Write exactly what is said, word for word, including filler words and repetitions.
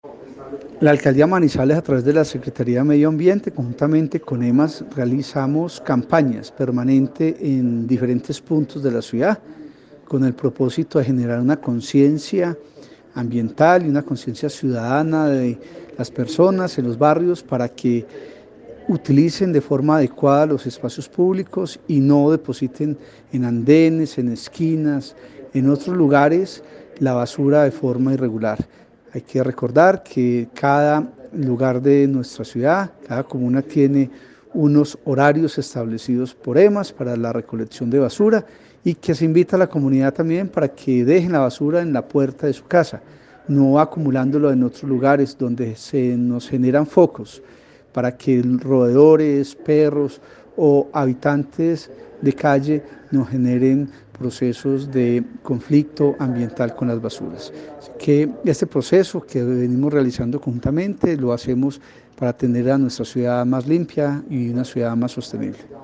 La Alcaldía Manizales, a través de la Secretaría de Medio Ambiente, conjuntamente con EMAS, realizamos campañas permanentes en diferentes puntos de la ciudad con el propósito de generar una conciencia ambiental y una conciencia ciudadana de las personas en los barrios para que utilicen de forma adecuada los espacios públicos y no depositen en andenes, en esquinas, en otros lugares la basura de forma irregular. Hay que recordar que cada lugar de nuestra ciudad, cada comuna tiene unos horarios establecidos por EMAS para la recolección de basura y que se invita a la comunidad también para que dejen la basura en la puerta de su casa, no acumulándolo en otros lugares donde se nos generan focos para que roedores, perros o habitantes de calle no generen procesos de conflicto ambiental con las basuras. Así que este proceso que venimos realizando conjuntamente lo hacemos para tener a nuestra ciudad más limpia y una ciudad más sostenible.